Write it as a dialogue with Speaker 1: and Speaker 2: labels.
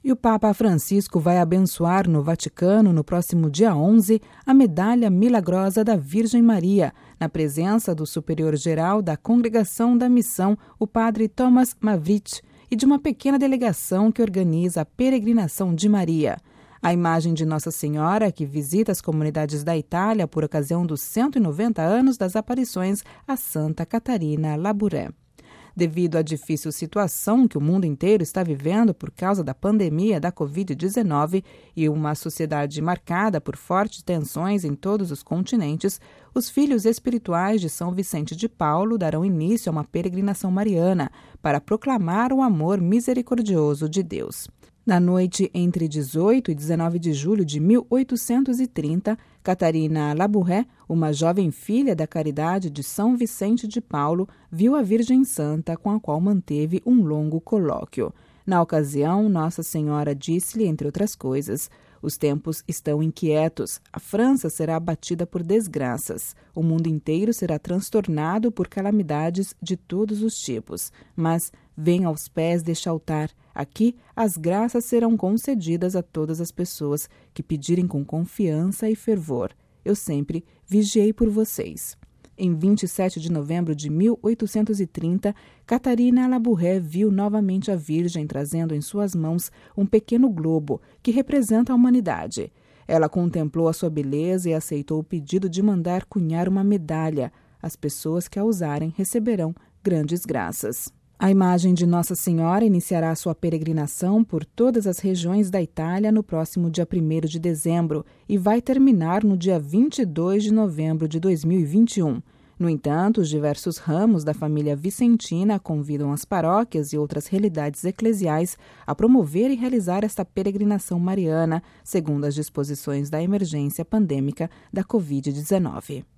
Speaker 1: E o Papa Francisco vai abençoar no Vaticano, no próximo dia 11, a Medalha Milagrosa da Virgem Maria, na presença do Superior-Geral da Congregação da Missão, o padre Thomas Mavrit, e de uma pequena delegação que organiza a Peregrinação de Maria. A imagem de Nossa Senhora, que visita as comunidades da Itália por ocasião dos 190 anos das aparições a Santa Catarina Labouré. Devido à difícil situação que o mundo inteiro está vivendo por causa da pandemia da Covid-19 e uma sociedade marcada por fortes tensões em todos os continentes, os filhos espirituais de São Vicente de Paulo darão início a uma peregrinação mariana para proclamar o amor misericordioso de Deus. Na noite entre 18 e 19 de julho de 1830, Catarina Labouré, uma jovem filha da caridade de São Vicente de Paulo, viu a Virgem Santa, com a qual manteve um longo colóquio. Na ocasião, Nossa Senhora disse-lhe, entre outras coisas: "Os tempos estão inquietos, a França será abatida por desgraças, o mundo inteiro será transtornado por calamidades de todos os tipos, mas venha aos pés deste altar. Aqui, as graças serão concedidas a todas as pessoas que pedirem com confiança e fervor. Eu sempre vigiei por vocês." Em 27 de novembro de 1830, Catarina Labouré viu novamente a Virgem trazendo em suas mãos um pequeno globo que representa a humanidade. Ela contemplou a sua beleza e aceitou o pedido de mandar cunhar uma medalha. As pessoas que a usarem receberão grandes graças. A imagem de Nossa Senhora iniciará sua peregrinação por todas as regiões da Itália no próximo dia 1º de dezembro e vai terminar no dia 22 de novembro de 2021. No entanto, os diversos ramos da família vicentina convidam as paróquias e outras realidades eclesiais a promover e realizar esta peregrinação mariana, segundo as disposições da emergência pandêmica da Covid-19.